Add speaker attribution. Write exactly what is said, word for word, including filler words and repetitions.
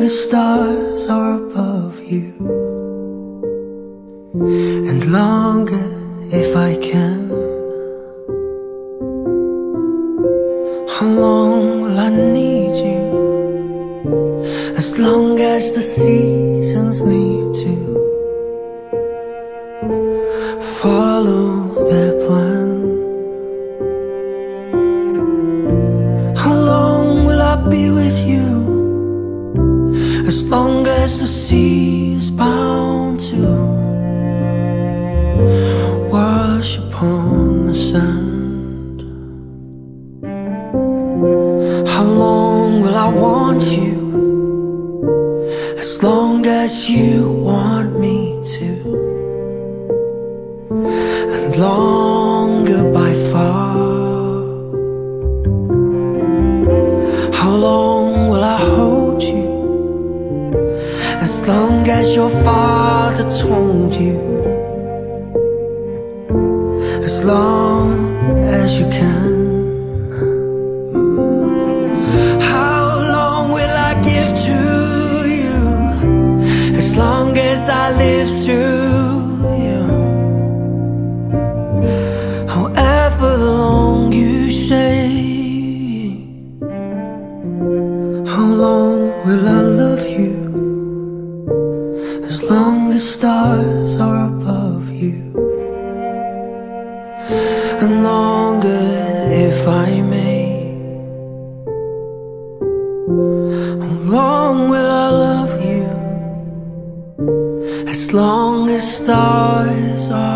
Speaker 1: as stars are above you, and longer if I can. How long will I need you? As long as the seasons need to follow their plan. How long will I be with you? As long as the sea is bound to wash upon the sand. How long will I want you? As long as you want me to, and longer by far. How long will I hold you? As long as your father told you, as long as you can. How long will I give to you? As long as I live through you. However long you say. How long will I love you? As long as stars are above you, and longer if I may. How long will I love you? As long as stars are